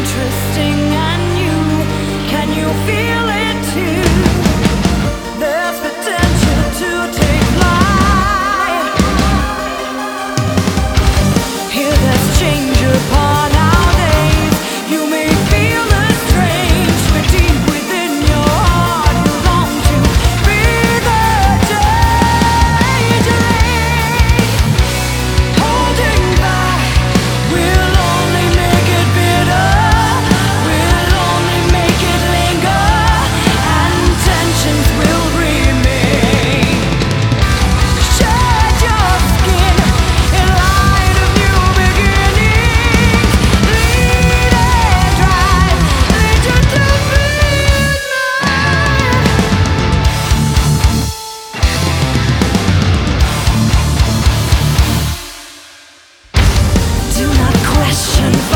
interesting and new. Can you feel it too? There's potential to take flight. Hear there's change upon our days. You may feel the strange, but deep within your heart you long to be the changeling. Holding back will only make it bitter, will only make it linger, and tensions will remain. Shed your skin in light of new beginnings. Lead and drive, lead you to midnight. Do not question.